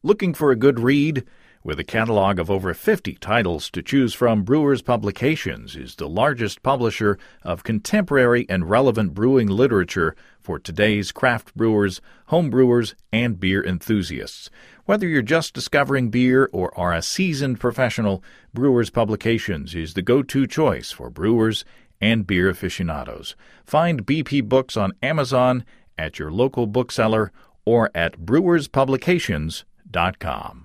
Looking for a good read? With a catalog of over 50 titles to choose from, Brewers Publications is the largest publisher of contemporary and relevant brewing literature for today's craft brewers, home brewers, and beer enthusiasts. Whether you're just discovering beer or are a seasoned professional, Brewers Publications is the go-to choice for brewers and beer aficionados. Find BP Books on Amazon, at your local bookseller, or at brewerspublications.com.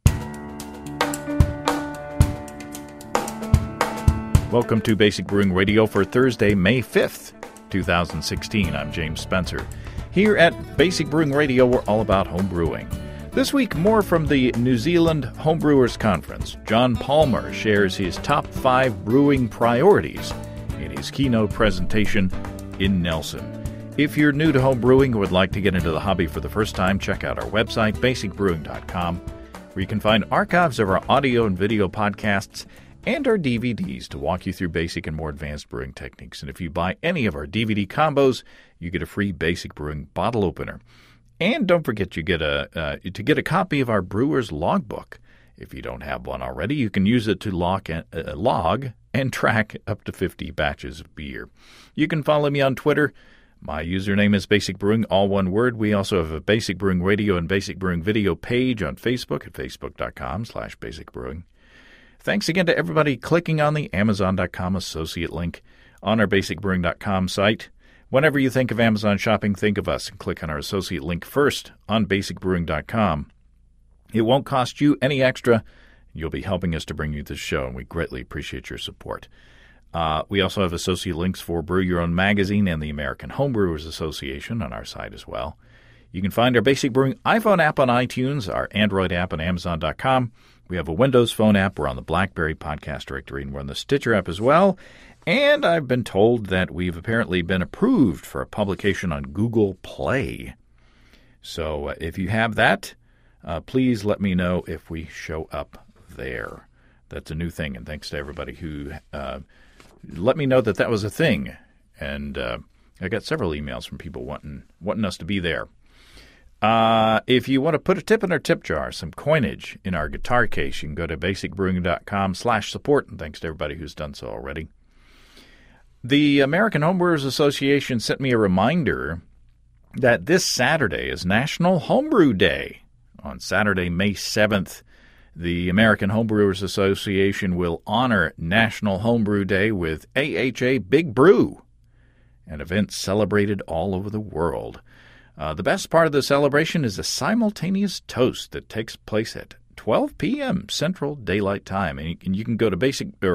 Welcome to Basic Brewing Radio for Thursday, May 5th, 2016. I'm James Spencer. Here at Basic Brewing Radio, we're all about home brewing. This week, more from the New Zealand Homebrewers Conference. John Palmer shares his top 5 brewing priorities in his keynote presentation in Nelson. If you're new to home brewing or would like to get into the hobby for the first time, check out our website, basicbrewing.com, where you can find archives of our audio and video podcasts and our DVDs to walk you through basic and more advanced brewing techniques. And if you buy any of our DVD combos, you get a free Basic Brewing bottle opener. And don't forget, you get to get a copy of our Brewer's Logbook. If you don't have one already, you can use it to log and track up to 50 batches of beer. You can follow me on Twitter. My username is Basic Brewing, all one word. We also have a Basic Brewing Radio and Basic Brewing Video page on Facebook at facebook.com/basicbrewing. Thanks again to everybody clicking on the Amazon.com associate link on our basicbrewing.com site. Whenever you think of Amazon shopping, think of us and click on our associate link first on basicbrewing.com. It won't cost you any extra. You'll be helping us to bring you this show, and we greatly appreciate your support. We also have associate links for Brew Your Own Magazine and the American Homebrewers Association on our site as well. You can find our Basic Brewing iPhone app on iTunes, our Android app on Amazon.com. We have a Windows Phone app. We're on the BlackBerry Podcast Directory, and we're on the Stitcher app as well. And I've been told that we've apparently been approved for a publication on Google Play. So if you have that, please let me know if we show up there. That's a new thing, and thanks to everybody who let me know that was a thing. And I got several emails from people wanting us to be there. If you want to put a tip in our tip jar, some coinage in our guitar case, you can go to basicbrewing.com/support, and thanks to everybody who's done so already. The American Homebrewers Association sent me a reminder that this Saturday is National Homebrew Day. On Saturday, May 7th, the American Homebrewers Association will honor National Homebrew Day with AHA Big Brew, an event celebrated all over the world. The best part of the celebration is a simultaneous toast that takes place at 12 p.m. Central Daylight Time. And you can go to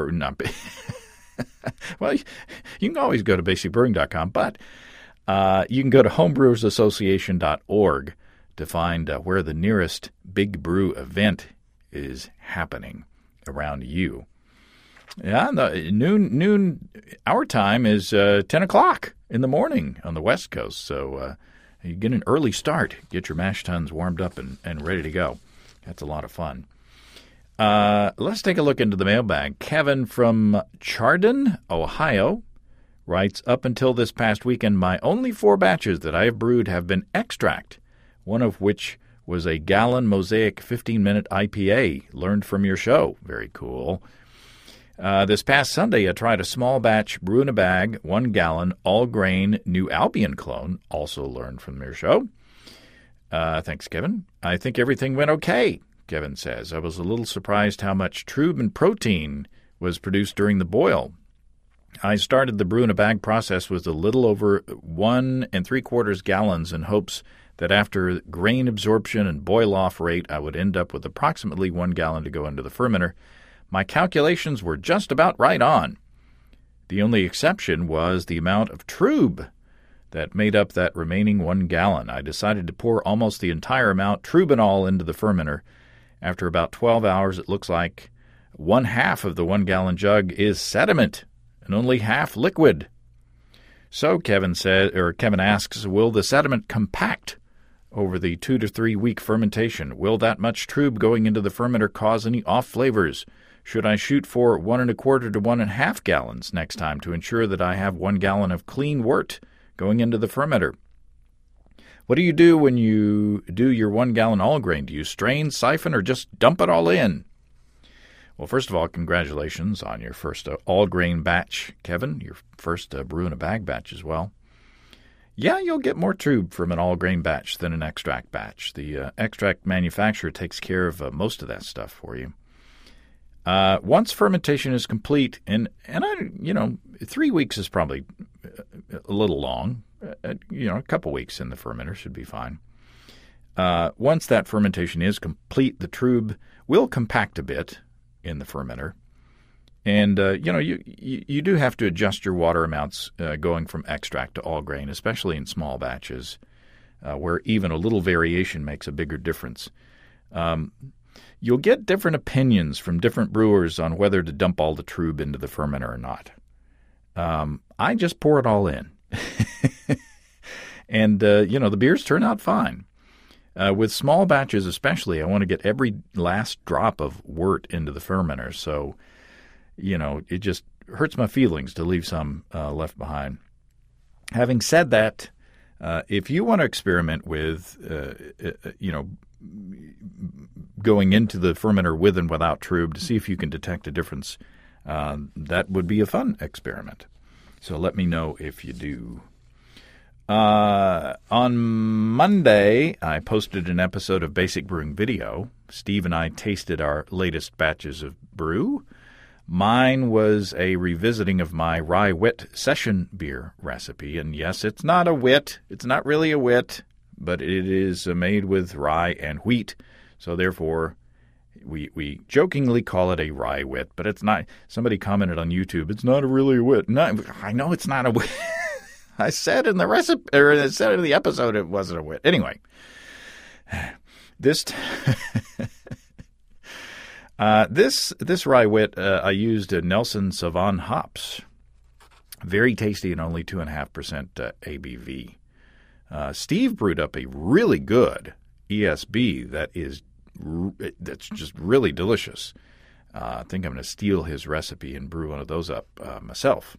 well, you can always go to basicbrewing.com, but you can go to homebrewersassociation.org to find where the nearest Big Brew event is happening around you. Yeah, noon our time is 10 o'clock in the morning on the West Coast, so you get an early start. Get your mash tuns warmed up and ready to go. That's a lot of fun. Let's take a look into the mailbag. Kevin from Chardon, Ohio, writes, up until this past weekend, my only 4 batches that I have brewed have been extract, one of which was a gallon Mosaic 15-minute IPA. Learned from your show. Very cool. This past Sunday, I tried a small batch brew in a bag, 1 gallon, all-grain New Albion clone. Also learned from your show. Thanks, Kevin. I think everything went okay, Kevin says. I was a little surprised how much trub and protein was produced during the boil. I started the brew in a bag process with a little over 1 3/4 gallons in hopes that after grain absorption and boil-off rate, I would end up with approximately 1 gallon to go into the fermenter. My calculations were just about right on. The only exception was the amount of trub that made up that remaining 1 gallon. I decided to pour almost the entire amount, trub and all, into the fermenter. After about 12 hours, it looks like 1/2 of the 1 gallon jug is sediment and only half liquid. So Kevin asks, will the sediment compact over the 2 to 3 week fermentation? Will that much trub going into the fermenter cause any off flavors? Should I shoot for 1 1/4 to 1.5 gallons next time to ensure that I have 1 gallon of clean wort going into the fermenter? What do you do when you do your 1 gallon all grain? Do you strain, siphon, or just dump it all in? Well, first of all, congratulations on your first all grain batch, Kevin, your first brew in a bag batch as well. Yeah, you'll get more trub from an all grain batch than an extract batch. The extract manufacturer takes care of most of that stuff for you. Once fermentation is complete, and 3 weeks is probably a little long. A couple weeks in the fermenter should be fine. Once that fermentation is complete, the trub will compact a bit in the fermenter. And, you do have to adjust your water amounts going from extract to all grain, especially in small batches, where even a little variation makes a bigger difference. You'll get different opinions from different brewers on whether to dump all the trub into the fermenter or not. I just pour it all in. And, the beers turn out fine. With small batches especially, I want to get every last drop of wort into the fermenter. So, it just hurts my feelings to leave some left behind. Having said that, if you want to experiment with, going into the fermenter with and without trub to see if you can detect a difference, that would be a fun experiment. So let me know if you do. On Monday, I posted an episode of Basic Brewing Video. Steve and I tasted our latest batches of brew. Mine was a revisiting of my rye wit session beer recipe. And yes, it's not a wit. It's not really a wit, but it is made with rye and wheat. So therefore, we jokingly call it a rye wit, but it's not. Somebody commented on YouTube, it's not really a wit. No, I know it's not a wit. I said in the recipe, or I said in the episode, it wasn't a wit. Anyway, this rye wit, I used Nelson Sauvin hops. Very tasty and only 2.5% ABV. Steve brewed up a really good ESB that's just really delicious. I think I'm going to steal his recipe and brew one of those up myself.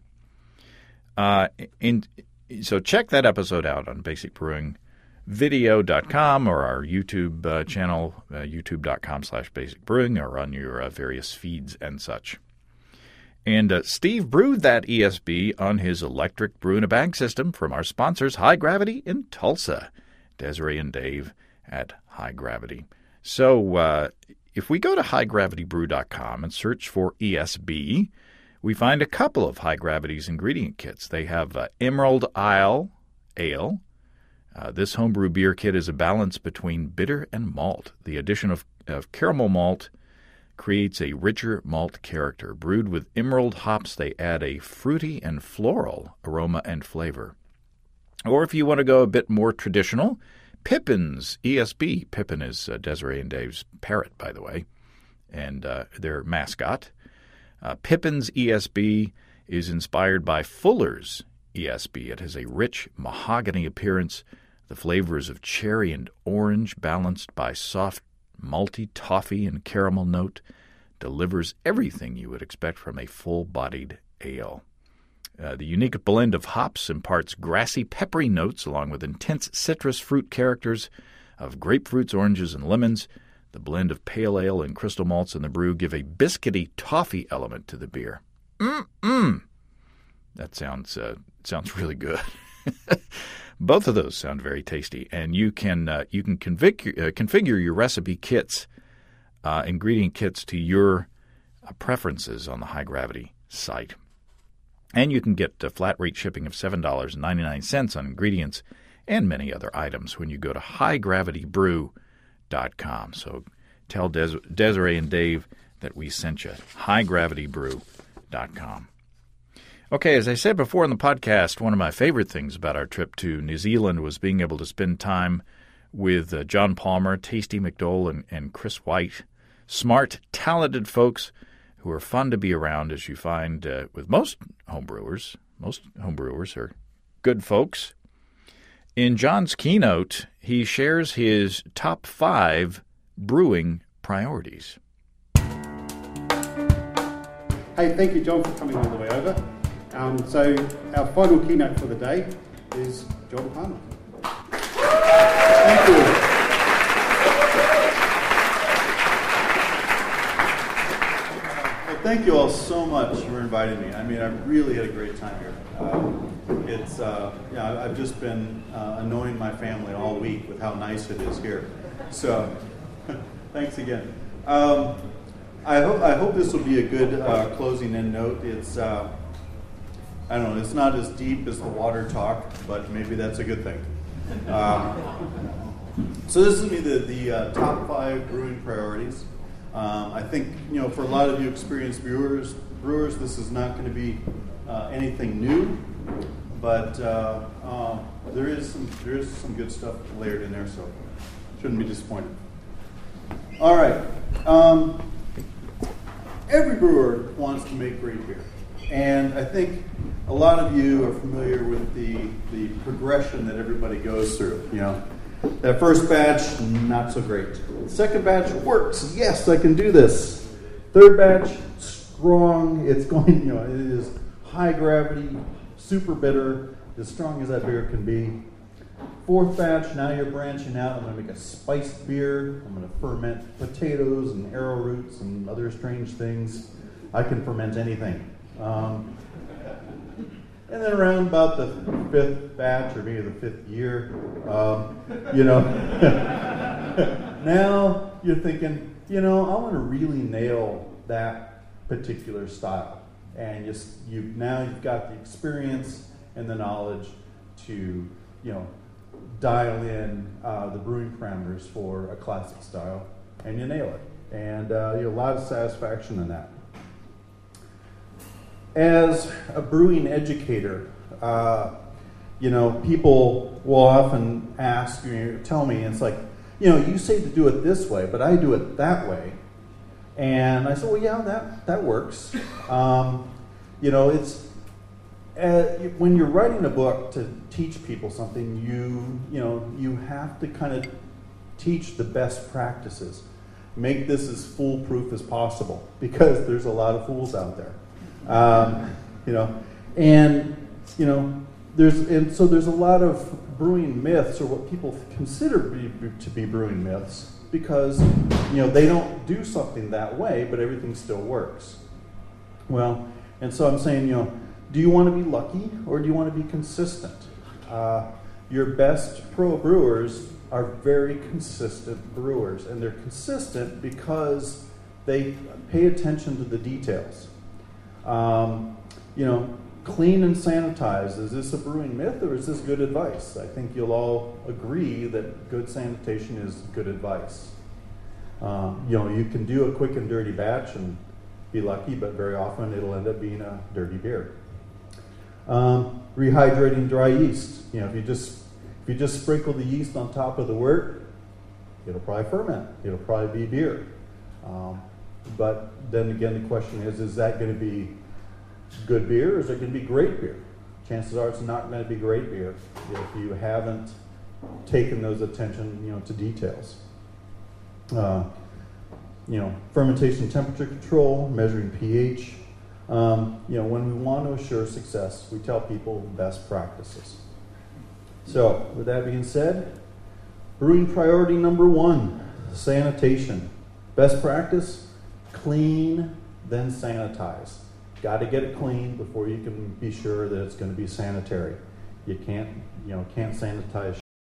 So check that episode out on basicbrewingvideo.com or our YouTube channel, youtube.com/basicbrewing, or on your various feeds and such. And Steve brewed that ESB on his electric brew-in-a-bag system from our sponsors, High Gravity in Tulsa, Desiree and Dave at High Gravity. So if we go to highgravitybrew.com and search for ESB, we find a couple of High Gravity's ingredient kits. They have Emerald Isle Ale. This homebrew beer kit is a balance between bitter and malt. The addition of caramel malt creates a richer malt character. Brewed with emerald hops, they add a fruity and floral aroma and flavor. Or if you want to go a bit more traditional, Pippin's ESB. Pippin is Desiree and Dave's parrot, by the way, and their mascot. Pippin's ESB is inspired by Fuller's ESB. It has a rich mahogany appearance, the flavors of cherry and orange balanced by soft malty toffee and caramel note, delivers everything you would expect from a full-bodied ale. The unique blend of hops imparts grassy, peppery notes along with intense citrus fruit characters of grapefruits, oranges, and lemons. The blend of pale ale and crystal malts in the brew give a biscuity toffee element to the beer. That sounds really good. Both of those sound very tasty, and you can configure your recipe kits, ingredient kits to your preferences on the High Gravity site. And you can get flat rate shipping of $7.99 on ingredients and many other items when you go to highgravitybrew.com. So tell Desiree and Dave that we sent you. highgravitybrew.com. Okay, as I said before in the podcast, one of my favorite things about our trip to New Zealand was being able to spend time with John Palmer, Tasty McDole, and Chris White. Smart, talented folks who are fun to be around, as you find with most homebrewers. Most homebrewers are good folks. In John's keynote, he shares his top 5 brewing priorities. Hey, thank you, John, for coming all the way over. So our final keynote for the day is John Palmer. Thank you. Well, thank you all so much for inviting me. I mean, I really had a great time here. I've just been annoying my family all week with how nice it is here. So, thanks again. I hope this will be a good closing end note. It's I don't know. It's not as deep as the water talk, but maybe that's a good thing. So this is going to be the top 5 brewing priorities. I think for a lot of you experienced brewers, this is not going to be anything new, but there is some good stuff layered in there, so shouldn't be disappointed. All right. Every brewer wants to make great beer. And I think a lot of you are familiar with the progression that everybody goes through. That first batch, not so great. Second batch works. Yes, I can do this. Third batch, strong. It's going, it is high gravity, super bitter, as strong as that beer can be. Fourth batch, now you're branching out. I'm going to make a spiced beer. I'm going to ferment potatoes and arrowroots and other strange things. I can ferment anything. And then around about the 5th batch, or maybe the 5th year, now you're thinking, I want to really nail that particular style. And now you've got the experience and the knowledge to, dial in the brewing parameters for a classic style, and you nail it. And a lot of satisfaction in that. As a brewing educator, people will often ask me, tell me, and it's like, you say to do it this way, but I do it that way. And I said, well, yeah, that works. It's when you're writing a book to teach people something, you have to kind of teach the best practices. Make this as foolproof as possible, because there's a lot of fools out there. There's a lot of brewing myths, or what people consider to be brewing myths, because they don't do something that way, but everything still works. Well, and so I'm saying, do you want to be lucky, or do you want to be consistent? Your best pro brewers are very consistent brewers, and they're consistent because they pay attention to the details. Clean and sanitize. Is this a brewing myth, or is this good advice? I think you'll all agree that good sanitation is good advice. You can do a quick and dirty batch and be lucky, but very often it'll end up being a dirty beer. Rehydrating dry yeast. If you just sprinkle the yeast on top of the wort, it'll probably ferment. It'll probably be beer. But then again, the question is that going to be good beer, or is it going to be great beer? Chances are it's not going to be great beer if you haven't taken those attention, to details. Fermentation temperature control, measuring pH. When we want to assure success, we tell people best practices. So, with that being said, brewing priority number 1, sanitation. Best practice, clean, then sanitize. Got to get it clean before you can be sure that it's going to be sanitary. You can't sanitize.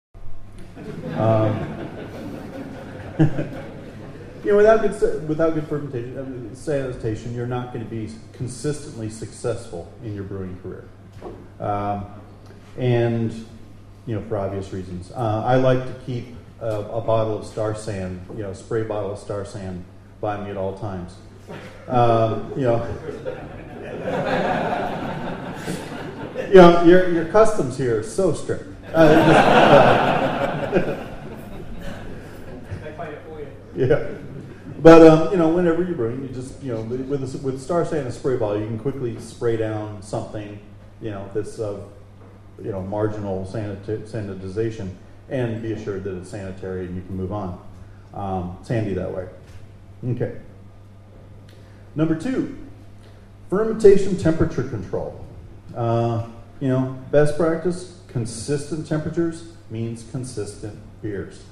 Without good fermentation, sanitation, you're not going to be consistently successful in your brewing career. For obvious reasons. I like to keep a bottle of Star San, spray bottle of Star San by me at all times. Your customs here are so strict. Yeah. But, whenever you're brewing, you just, with Star San and a spray bottle, you can quickly spray down something, that's of, marginal sanitization, and be assured that it's sanitary and you can move on. It's handy that way. Okay. Number 2, fermentation temperature control. Best practice, consistent temperatures means consistent beers.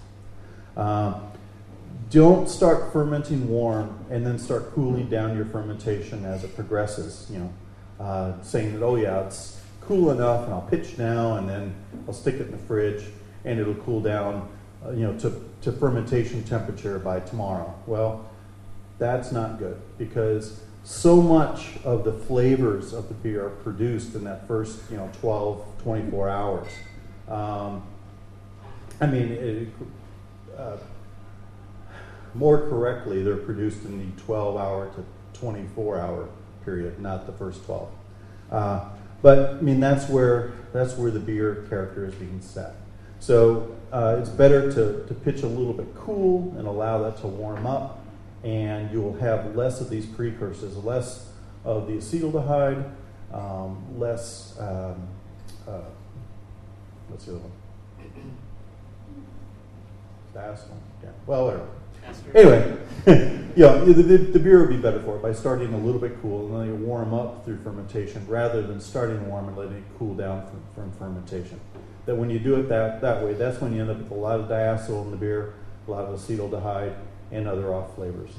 Don't start fermenting warm and then start cooling down your fermentation as it progresses. Saying that, oh yeah, it's cool enough, and I'll pitch now, and then I'll stick it in the fridge, and it'll cool down, to fermentation temperature by tomorrow. Well, that's not good, because so much of the flavors of the beer are produced in that first, 12, 24 hours. More correctly, they're produced in the 12-hour to 24-hour period, not the first 12. But that's where the beer character is being set. So it's better to pitch a little bit cool and allow that to warm up, and you will have less of these precursors, less of the acetaldehyde, less. What's the other one? Fast one. Yeah. Well, whatever. Anyway, the beer would be better for it by starting a little bit cool and letting it warm up through fermentation, rather than starting warm and letting it cool down from fermentation. That when you do it that way, that's when you end up with a lot of diacetyl in the beer, a lot of acetaldehyde, and other off flavors.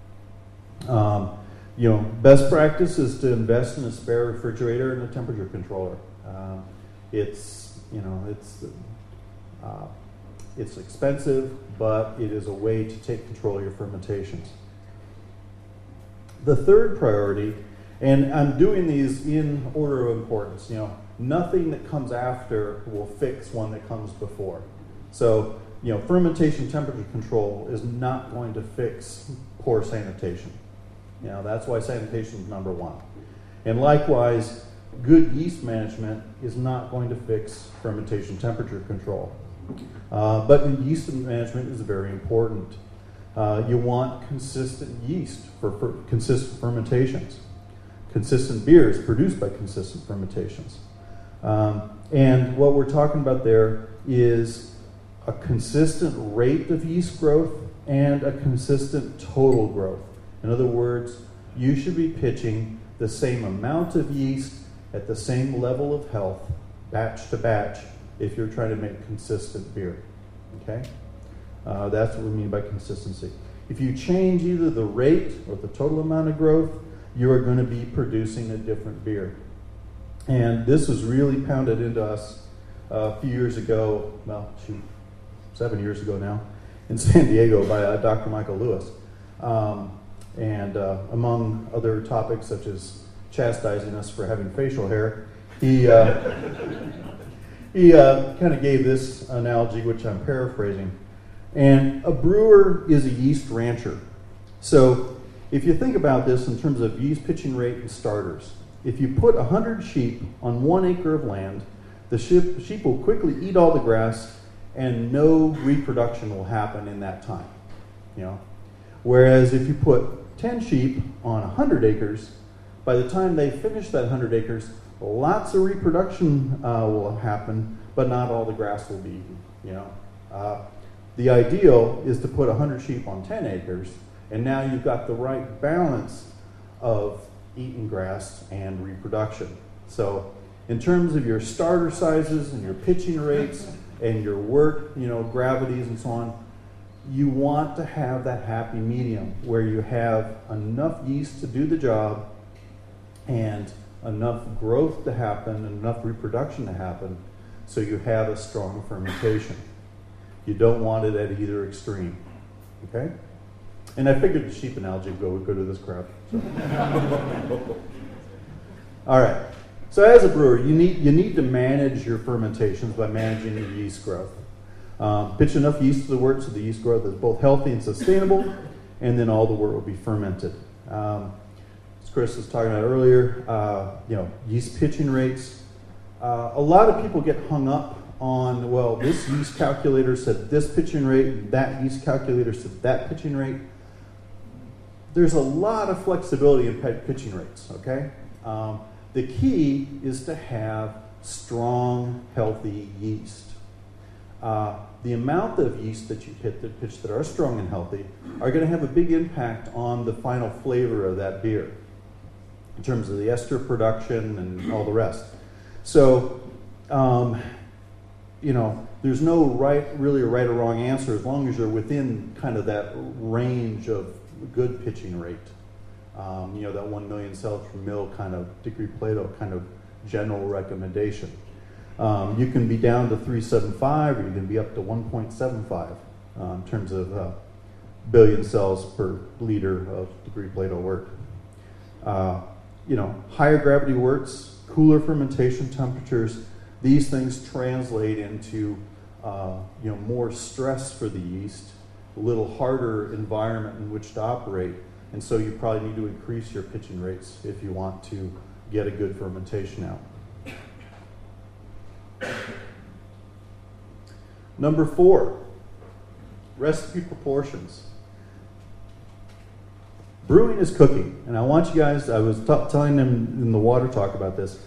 Best practice is to invest in a spare refrigerator and a temperature controller. It's expensive, but it is a way to take control of your fermentations. The third priority, and I'm doing these in order of importance, nothing that comes after will fix one that comes before. So, fermentation temperature control is not going to fix poor sanitation. That's why sanitation is number one. And likewise, good yeast management is not going to fix fermentation temperature control. But yeast management is very important. You want consistent yeast for consistent fermentations, consistent beers produced by consistent fermentations. And what we're talking about there is a consistent rate of yeast growth and a consistent total growth. In other words, you should be pitching the same amount of yeast at the same level of health, batch to batch, if you're trying to make consistent beer. Okay? That's what we mean by consistency. If you change either the rate or the total amount of growth, you are going to be producing a different beer. And this was really pounded into us a few years ago, 7 years ago now, in San Diego by Dr. Michael Lewis. And among other topics such as chastising us for having facial hair, he kind of gave this analogy, which I'm paraphrasing. And a brewer is a yeast rancher. So if you think about this in terms of yeast pitching rate and starters, if you put 100 sheep on 1 acre of land, the sheep will quickly eat all the grass, and no reproduction will happen in that time. Whereas if you put 10 sheep on 100 acres, by the time they finish that 100 acres, lots of reproduction will happen, but not all the grass will be eaten. The ideal is to put 100 sheep on 10 acres, and now you've got the right balance of eaten grass and reproduction. So in terms of your starter sizes and your pitching rates and your work, gravities and so on, you want to have that happy medium where you have enough yeast to do the job and enough growth to happen and enough reproduction to happen, so you have a strong fermentation. You don't want it at either extreme. Okay? And I figured the sheep analogy would go to this crowd. So. All right. So as a brewer, you need to manage your fermentations by managing your yeast growth. Pitch enough yeast to the wort so the yeast growth is both healthy and sustainable, and then all the wort will be fermented. As Chris was talking about earlier, yeast pitching rates. A lot of people get hung up on, well, this yeast calculator said this pitching rate, that yeast calculator said that pitching rate. There's a lot of flexibility in pitching rates, okay? The key is to have strong, healthy yeast. The amount of yeast that you pitch that are strong and healthy are going to have a big impact on the final flavor of that beer in terms of the ester production and all the rest. So, there's no really a right or wrong answer as long as you're within kind of that range of good pitching rate. That 1 million cells per mil kind of degree Plato kind of general recommendation. You can be down to 375, or you can be up to 1.75 in terms of billion cells per liter of degree Plato work. Higher gravity works, cooler fermentation temperatures, these things translate into more stress for the yeast, a little harder environment in which to operate, and so you probably need to increase your pitching rates if you want to get a good fermentation out. Number 4, recipe proportions. Brewing is cooking, and I want you guys, I was telling them in the water talk about this,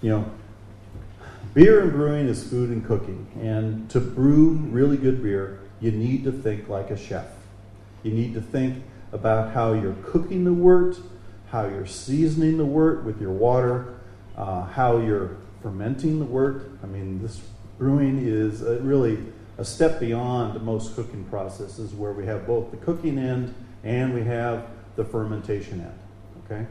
beer and brewing is food and cooking, and to brew really good beer, you need to think like a chef. You need to think about how you're cooking the wort, how you're seasoning the wort with your water, how you're fermenting the wort. I mean, this brewing is really a step beyond most cooking processes where we have both the cooking end and we have the fermentation end, okay?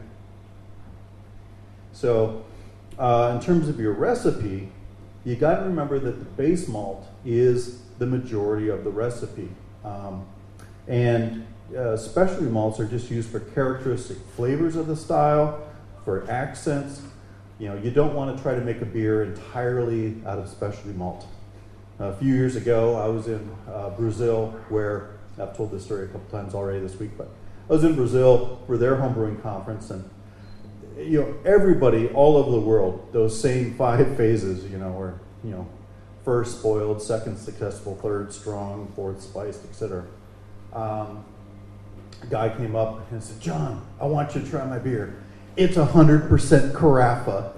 So in terms of your recipe, you got to remember that the base malt is the majority of the recipe. And specialty malts are just used for characteristic flavors of the style, for accents. You don't want to try to make a beer entirely out of specialty malt. A few years ago, I was in Brazil, where I've told this story a couple times already this week, but I was in Brazil for their homebrewing conference, and everybody all over the world, those same 5 phases, where first spoiled, second successful, third strong, fourth spiced, etc. A guy came up and said, "John, I want you to try my beer. It's 100% Carafa."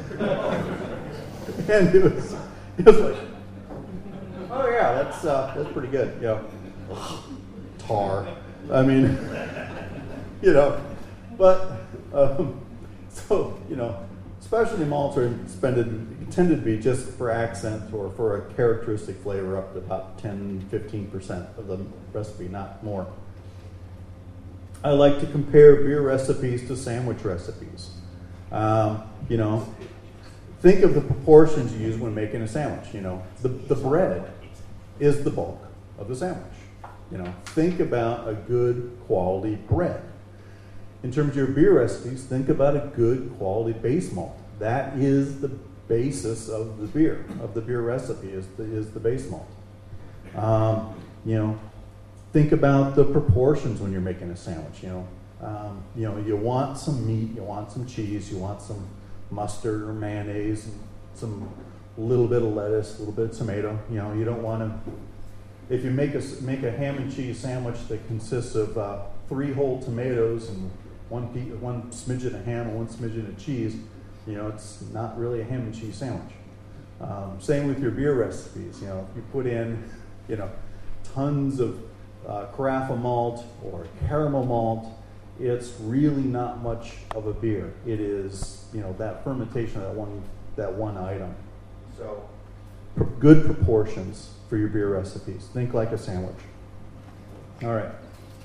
And it was like, oh yeah, that's pretty good. Tar. I mean, but specialty malts are tended to be just for accent or for a characteristic flavor up to about 10-15% of the recipe, not more. I like to compare beer recipes to sandwich recipes. Think of the proportions you use when making a sandwich. The bread is the bulk of the sandwich. Think about a good quality bread. In terms of your beer recipes, think about a good quality base malt. That is the basis of the beer recipe is the base malt. Think about the proportions when you're making a sandwich. You want some meat, you want some cheese, you want some mustard or mayonnaise, and some little bit of lettuce, a little bit of tomato. You don't want to. If you make a ham and cheese sandwich that consists of 3 whole tomatoes and one smidgen of ham and one smidgen of cheese, it's not really a ham and cheese sandwich. Same with your beer recipes. If you put in, tons of Carafa malt or caramel malt, it's really not much of a beer. It is, that fermentation of that one item. So, good proportions for your beer recipes. Think like a sandwich. All right.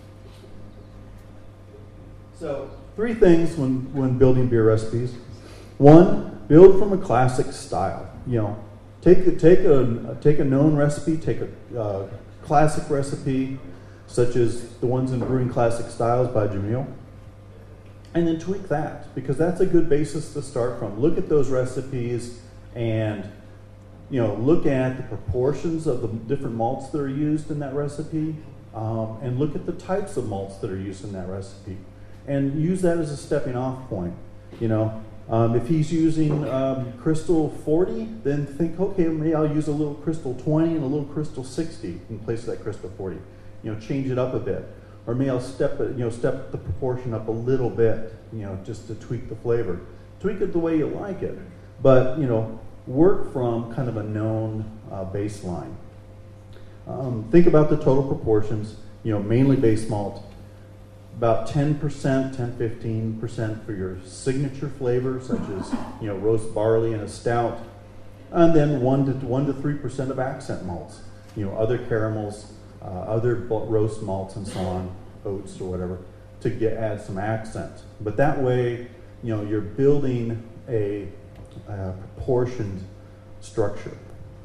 So, 3 things when building beer recipes. 1, build from a classic style. Take a known recipe, take a classic recipe, such as the ones in Brewing Classic Styles by Jamil, and then tweak that, because that's a good basis to start from. Look at those recipes and look at the proportions of the different malts that are used in that recipe, and look at the types of malts that are used in that recipe, and use that as a stepping off point. If he's using Crystal 40, then think, okay, maybe I'll use a little Crystal 20 and a little Crystal 60 in place of that Crystal 40. Change it up a bit, or maybe I'll step the proportion up a little bit, just to tweak the flavor. Tweak it the way you like it, but work from kind of a known baseline. Think about the total proportions. Mainly base malt, about 10%, 10-15% for your signature flavor, such as roast barley in a stout, And then 1 to 3% of accent malts, other caramels, other roast malts and so on, oats or whatever, to add some accent. But that way, you're building a proportioned structure.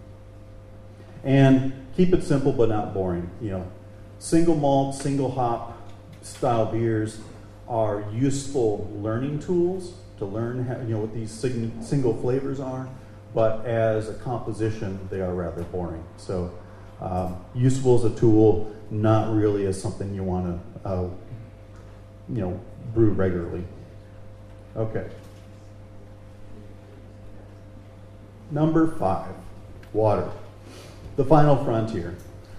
And keep it simple but not boring. Single malt, single hop style beers are useful learning tools to learn what these single flavors are, but as a composition, they are rather boring. So useful as a tool, not really as something you want to brew regularly. Okay. Number 5, water. The final frontier.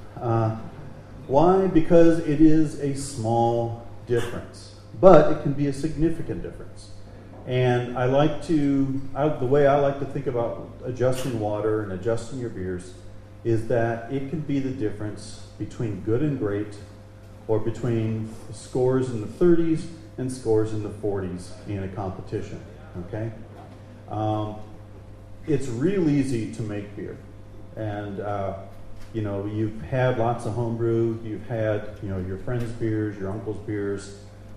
Why? Because it is a small difference, but it can be a significant difference. And the way I like to think about adjusting water and adjusting your beers is that it can be the difference between good and great, or between scores in the 30s and scores in the 40s in a competition. Okay? It's real easy to make beer. And you've had lots of homebrew, you've had your friends' beers, your uncle's beers,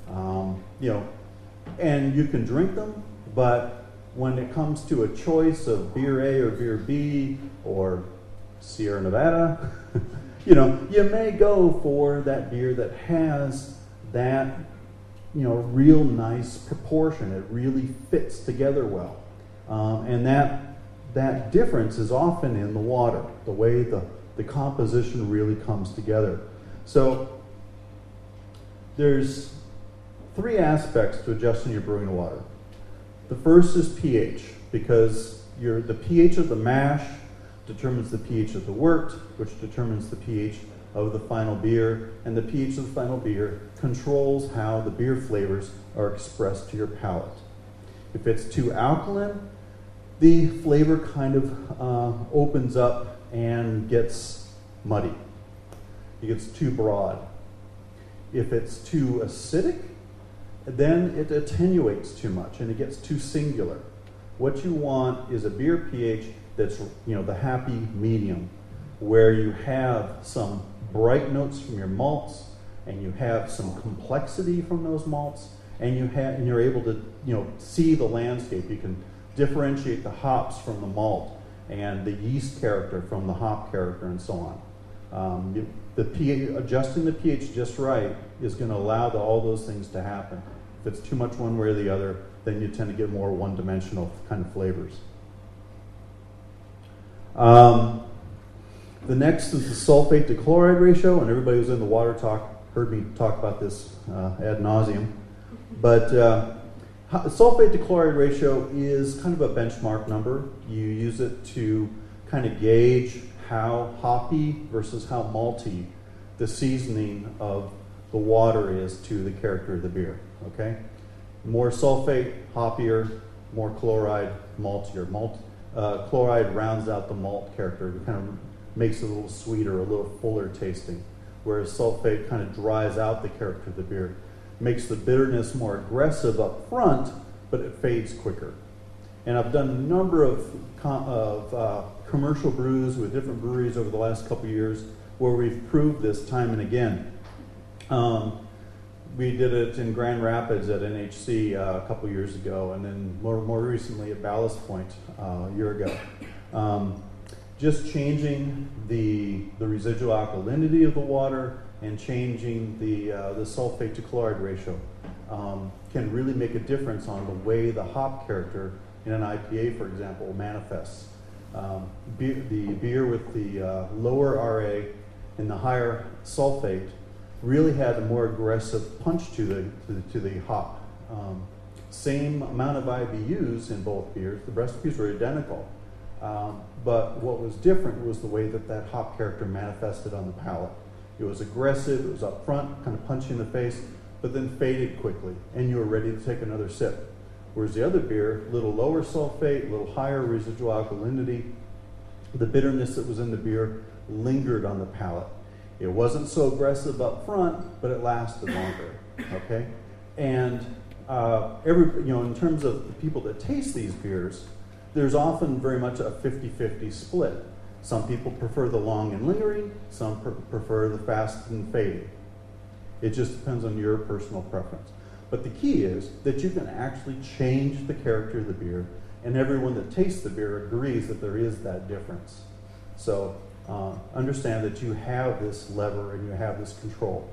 and you can drink them, but when it comes to a choice of beer A or beer B or Sierra Nevada, you may go for that beer that has that real nice proportion. It really fits together well, and that difference is often in the water, the way the composition really comes together. So there's 3 aspects to adjusting your brewing water. The first is pH, because the pH of the mash determines the pH of the wort, which determines the pH of the final beer, and the pH of the final beer controls how the beer flavors are expressed to your palate. If it's too alkaline, the flavor kind of opens up and gets muddy. It gets too broad. If it's too acidic, then it attenuates too much and it gets too singular. What you want is a beer pH that's the happy medium, where you have some bright notes from your malts and you have some complexity from those malts, and you're able to see the landscape. You can differentiate the hops from the malt and the yeast character from the hop character and so on. The pH, adjusting the pH just right is going to allow all those things to happen. If it's too much one way or the other, then you tend to get more one-dimensional kind of flavors. The next is the sulfate to chloride ratio, and everybody who's in the water talk heard me talk about this ad nauseum. But sulfate to chloride ratio is kind of a benchmark number. You use it to kind of gauge how hoppy versus how malty the seasoning of the water is to the character of the beer. Okay, more sulfate, hoppier; more chloride, maltier. Chloride rounds out the malt character. It kind of makes it a little sweeter, a little fuller tasting, whereas sulfate kind of dries out the character of the beer, makes the bitterness more aggressive up front, but it fades quicker. And I've done a number of commercial brews with different breweries over the last couple of years where we've proved this time and again. We did it in Grand Rapids at NHC a couple years ago, and then more recently at Ballast Point a year ago. Just changing the residual alkalinity of the water and changing the sulfate to chloride ratio can really make a difference on the way the hop character in an IPA, for example, manifests. The beer with the lower RA and the higher sulfate really had a more aggressive punch to the hop. Same amount of IBUs in both beers. The recipes were identical. But what was different was the way that hop character manifested on the palate. It was aggressive, it was up front, kind of punchy in the face, but then faded quickly, and you were ready to take another sip. Whereas the other beer, a little lower sulfate, a little higher residual alkalinity, the bitterness that was in the beer lingered on the palate. It wasn't so aggressive up front, but it lasted longer. Okay, and in terms of the people that taste these beers, there's often very much a 50-50 split. Some people prefer the long and lingering, some prefer the fast and fading. It just depends on your personal preference. But the key is that you can actually change the character of the beer, and everyone that tastes the beer agrees that there is that difference. So understand that you have this lever and you have this control.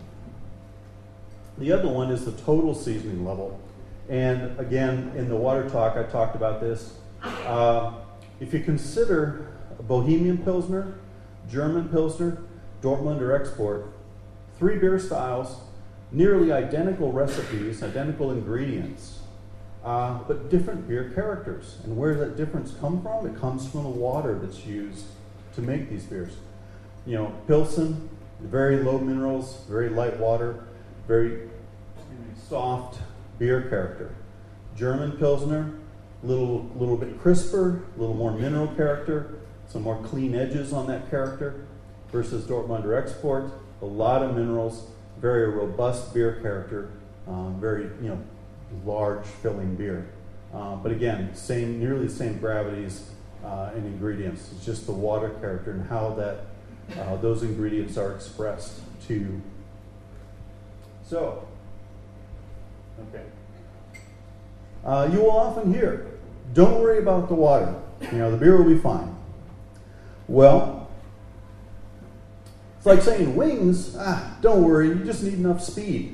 The other one is the total seasoning level. And again, in the water talk, I talked about this. If you consider Bohemian Pilsner, German Pilsner, Dortmunder Export, 3 beer styles, nearly identical recipes, identical ingredients, but different beer characters. And where does that difference come from? It comes from the water that's used to make these beers. You know, Pilsen, very low minerals, very light water, very soft beer character. German Pilsner, little bit crisper, a little more mineral character, some more clean edges on that character, versus Dortmunder Export, a lot of minerals, very robust beer character, very large filling beer. But again, nearly the same gravities and ingredients. It's just the water character and how that those ingredients are expressed to. So, okay. You will often hear, "Don't worry about the water. The beer will be fine." Well, it's like saying wings. Don't worry. You just need enough speed.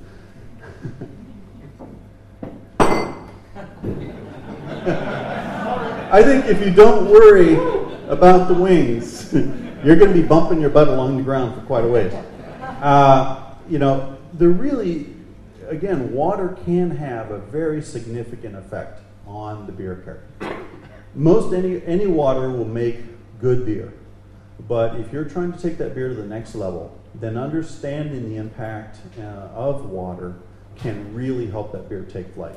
I think if you don't worry about the wings, you're going to be bumping your butt along the ground for quite a ways. They're really, again, water can have a very significant effect on the beer character. Most any water will make good beer, but if you're trying to take that beer to the next level, then understanding the impact of water can really help that beer take flight.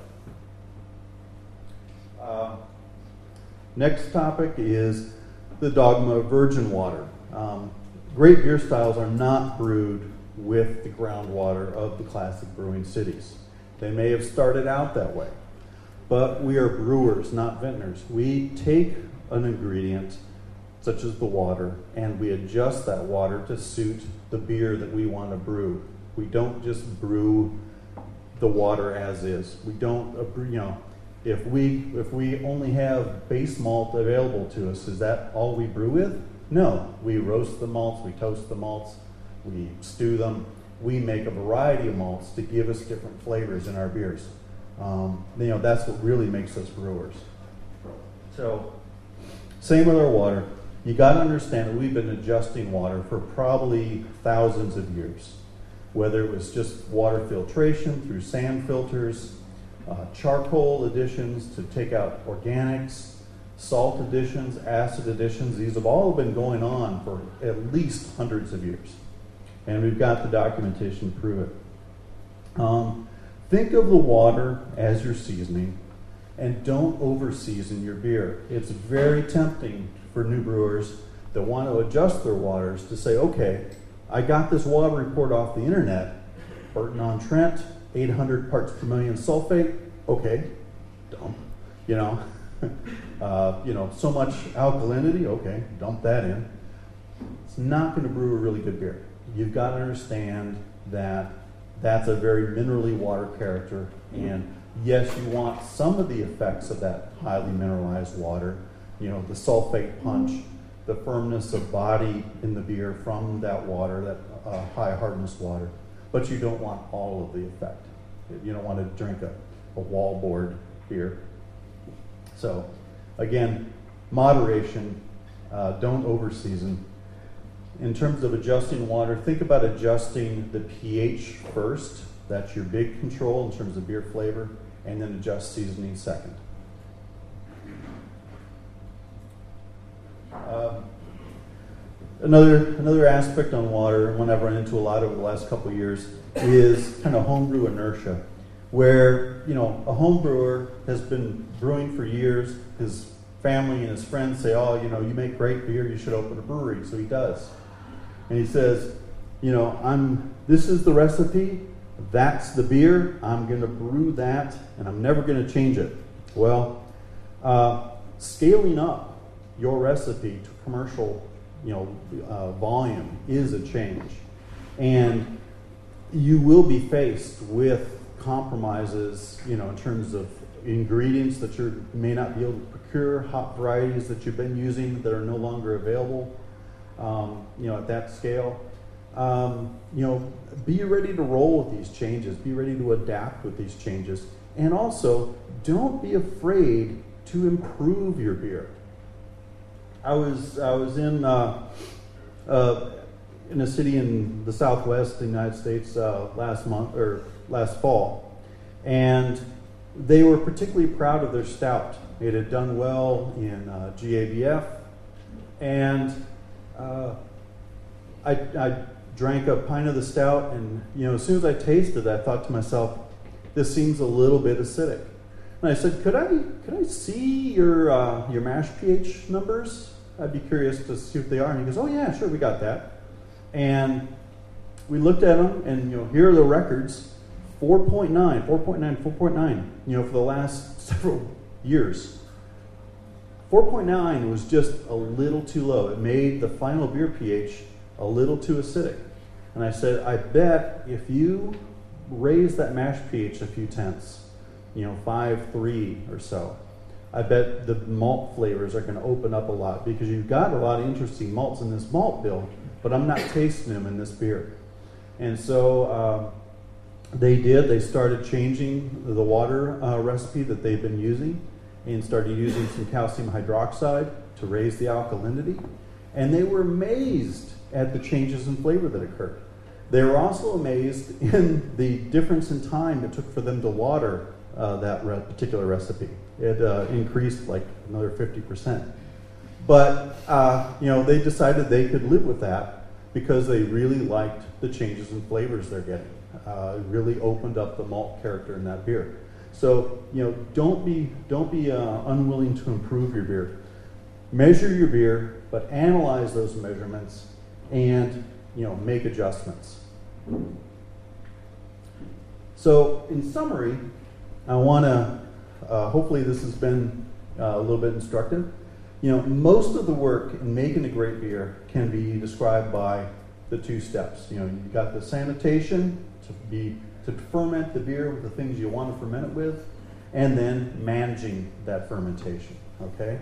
Next topic is the dogma of virgin water. Great beer styles are not brewed with the groundwater of the classic brewing cities. They may have started out that way, but we are brewers, not vintners. We take an ingredient, such as the water, and we adjust that water to suit the beer that we want to brew. We don't just brew the water as is. We don't, if we only have base malt available to us, is that all we brew with? No. We roast the malts, we toast the malts, we stew them. We make a variety of malts to give us different flavors in our beers. That's what really makes us brewers. So, same with our water. You got to understand that we've been adjusting water for probably thousands of years. Whether it was just water filtration through sand filters, charcoal additions to take out organics, salt additions, acid additions. These have all been going on for at least hundreds of years. And we've got the documentation to prove it. Think of the water as your seasoning, and don't over-season your beer. It's very tempting for new brewers that want to adjust their waters to say, okay, I got this water report off the internet, Burton-on-Trent, 800 parts per million sulfate. Okay, dump. So much alkalinity. Okay, dump that in. It's not going to brew a really good beer. You've got to understand that that's a very minerally water character, and yes, you want some of the effects of that highly mineralized water. The sulfate punch, the firmness of body in the beer from that water, that high hardness water, but you don't want all of the effect. You don't want to drink a wallboard beer. So, again, moderation, don't over-season. In terms of adjusting water, think about adjusting the pH first. That's your big control in terms of beer flavor, and then adjust seasoning second. Another aspect on water, one I've run into a lot over the last couple of years, is kind of homebrew inertia, where a home brewer has been brewing for years. His family and his friends say, "Oh, you make great beer. You should open a brewery." So he does, and he says, "This is the recipe. That's the beer. I'm going to brew that, and I'm never going to change it." Well, Scaling up your recipe to commercial, volume is a change, and you will be faced with compromises, in terms of ingredients that you may not be able to procure, hop varieties that you've been using that are no longer available, at that scale. Be ready to roll with these changes. Be ready to adapt with these changes, and also don't be afraid to improve your beer. I was in a city in the Southwest of the United States last fall, and they were particularly proud of their stout. It had done well in GABF, and I drank a pint of the stout, and as soon as I tasted it, I thought to myself, this seems a little bit acidic. And I said, could I see your mash pH numbers? I'd be curious to see what they are. And he goes, oh yeah, sure, we got that. And we looked at them, and here are the records: 4.9, 4.9, 4.9. For the last several years, 4.9 was just a little too low. It made the final beer pH a little too acidic. And I said, I bet if you raise that mash pH a few tenths, 5.3 or so, I bet the malt flavors are going to open up a lot, because you've got a lot of interesting malts in this malt bill, but I'm not tasting them in this beer. And so they did. They started changing the water recipe that they've been using, and started using some calcium hydroxide to raise the alkalinity. And they were amazed at the changes in flavor that occurred. They were also amazed in the difference in time it took for them to water that particular recipe. It increased like another 50%. But, they decided they could live with that because they really liked the changes in flavors they're getting. It really opened up the malt character in that beer. So, don't be unwilling to improve your beer. Measure your beer, but analyze those measurements and, make adjustments. So, in summary, I want to, hopefully this has been a little bit instructive. Most of the work in making a great beer can be described by the two steps. You've got the sanitation to ferment the beer with the things you want to ferment it with, and then managing that fermentation, okay?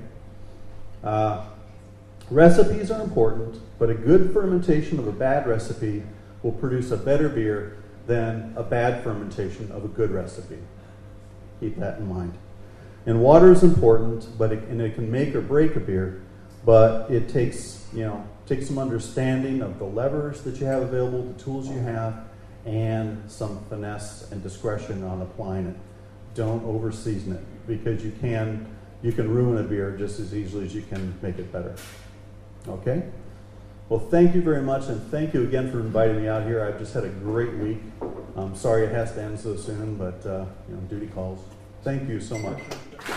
Recipes are important, but a good fermentation of a bad recipe will produce a better beer than a bad fermentation of a good recipe. Keep that in mind. And water is important, and it can make or break a beer, but it takes some understanding of the levers that you have available, the tools you have, and some finesse and discretion on applying it. Don't over-season it, because you can ruin a beer just as easily as you can make it better. Okay? Well, thank you very much, and thank you again for inviting me out here. I've just had a great week. I'm sorry it has to end so soon, but duty calls. Thank you so much.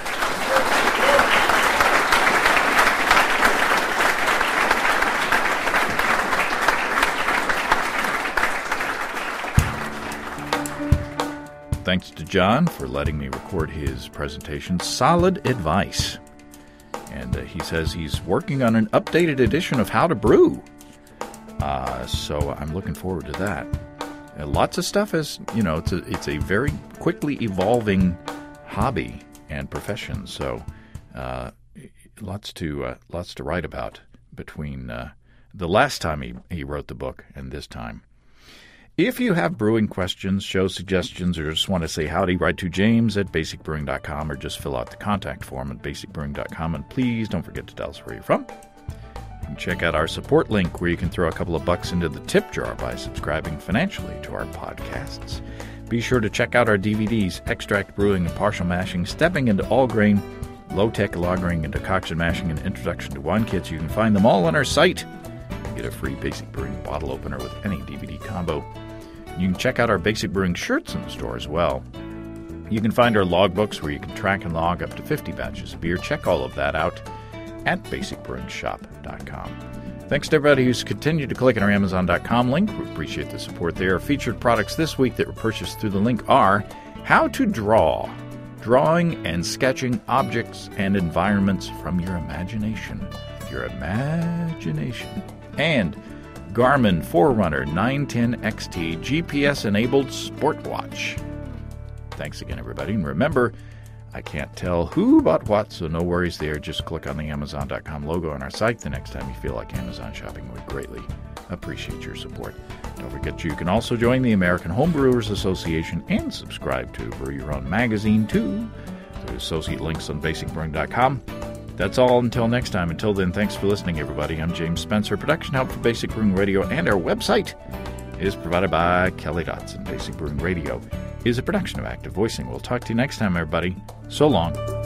Thanks to John for letting me record his presentation. Solid advice. And he says he's working on an updated edition of How to Brew. So I'm looking forward to that. Lots of stuff is, it's a very quickly evolving hobby and profession. So lots to write about between the last time he wrote the book and this time. If you have brewing questions, show suggestions, or just want to say howdy, write to James at basicbrewing.com, or just fill out the contact form at basicbrewing.com. And please don't forget to tell us where you're from. You can check out our support link, where you can throw a couple of bucks into the tip jar by subscribing financially to our podcasts. Be sure to check out our DVDs, Extract Brewing and Partial Mashing, Stepping into All Grain, Low-Tech Lagering and Decoction Mashing, and Introduction to Wine Kits. You can find them all on our site. Get a free Basic Brewing bottle opener with any DVD combo. You can check out our Basic Brewing shirts in the store as well. You can find our logbooks, where you can track and log up to 50 batches of beer. Check all of that out at basicbrewingshop.com. Thanks to everybody who's continued to click on our Amazon.com link. We appreciate the support there. Featured products this week that were purchased through the link are How to Draw drawing and sketching objects and environments from your imagination. Your imagination. And Garmin Forerunner 910 XT GPS-enabled sport watch. Thanks again, everybody. And remember, I can't tell who bought what, so no worries there. Just click on the Amazon.com logo on our site the next time you feel like Amazon shopping. Would greatly appreciate your support. Don't forget you can also join the American Homebrewers Association and subscribe to Brew Your Own magazine, too, through associate links on basicbrewing.com. That's all until next time. Until then, thanks for listening, everybody. I'm James Spencer. Production help for Basic Brewing Radio, and our website is provided by Kelly Dotson. Basic Brewing Radio is a production of Active Voicing. We'll talk to you next time, everybody. So long.